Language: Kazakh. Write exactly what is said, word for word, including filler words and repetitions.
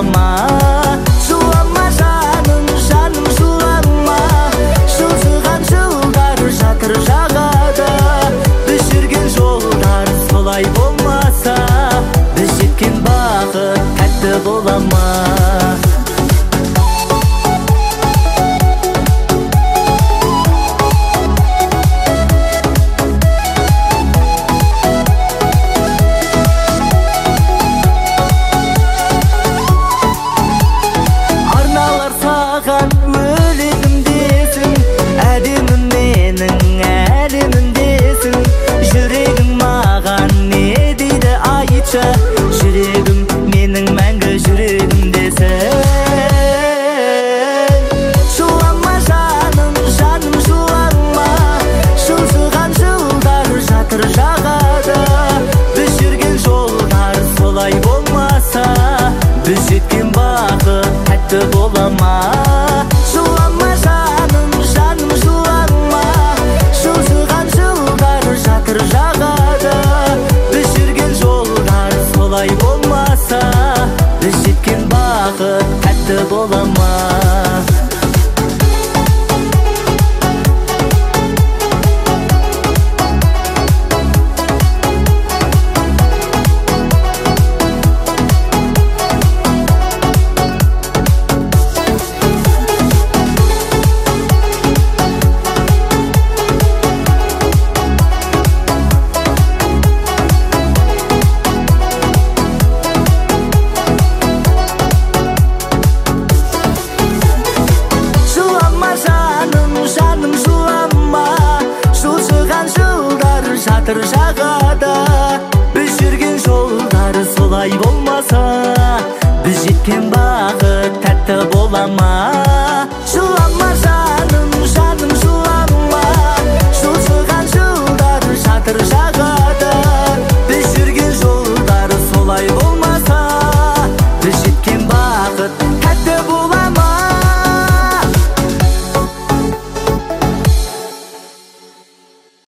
бола ма? Жылама жаным, жаным жылама. Жылжыған жылдар жатыр жағада. Біз жүрген жолдар солай болмаса, біз жеткен бақыт тәтті бола ма? Өлегімдесің, әдемім менің әлемімдесің. Жүрегің маған не дейді айтшы, жүрегім менің мәңгі жүрегімдесің. Жылама жаным, жаным жылама. Жылжыған жылдар жатыр жағада. Біз жүрген жолдар солай болмаса, біз жеткен бақыт тәтті бола ма? Жылама жаным, жаным жылама. Жылжыған жылдар жатыр жағада. Біз жүрген жолдар солай болмаса, біз жеткен бақыт тәтті бола ма? Жаным жылама. Жылжыған жылдар жатыр жағада. Біз жүрген жолдар солай болмаса, біз жеткен бақыт тәтті бола ма? Жылама